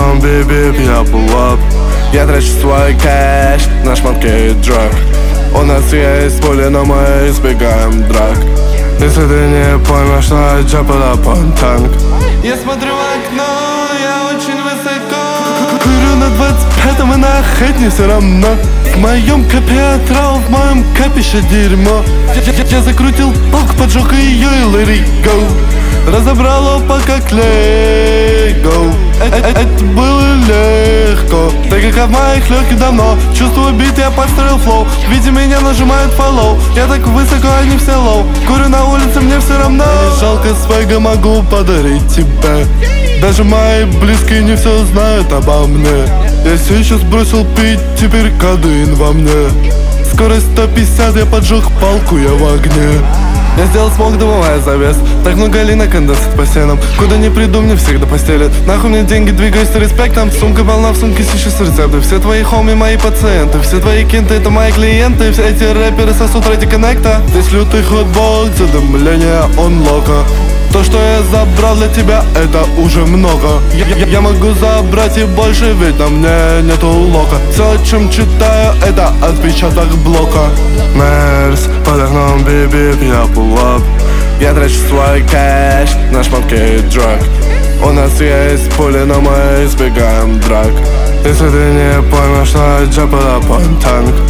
окном бип-бип, я pull up. Я трачу свой кэш на шмотки и драг. У нас есть пули, но мы избегаем драк. Если ты не понял, что джапала понтанг. Я смотрю в окно, я очень высоко. Курю на 25-м и на хэт не все равно. В моем капе отрал, в моем капище дерьмо. Я закрутил палку, поджег ее и let it go. Разобрал опа как лего. Это было легко, так как в моих легких давно. Чувствую бит, я подстроил флоу. Видя меня, нажимают follow. Я так высоко, они все лоу. Курю на улице, мне все равно. Не жалко свега, могу подарить тебе. Даже мои близкие не все знают обо мне. Я сейчас бросил пить, теперь кадеин во мне. Скорость 150, я поджег палку, я в огне. Я сделал смог, добывая завес. Так много лина, конденсат по стенам. Куда не приду, мне всегда постелят. Нахуй мне деньги, двигаюсь с респектом. Сумка полна, в сумке сейчас рецепты. Все твои хоми, мои пациенты. Все твои кенты, это мои клиенты. Все эти рэперы сосут ради коннекта. Здесь лютый хотбол, задымление онлока. То, что я забрал для тебя, это уже много. Я могу забрать и больше, ведь на мне нету лока. Все, о чем читаю, это отпечаток блока. Мерс, под окном бип-бип, я pull up. Я трачу свой кэш на шмотки и драг. У нас есть пули, но мы избегаем драк. Если ты не понял, что джапала понтанг.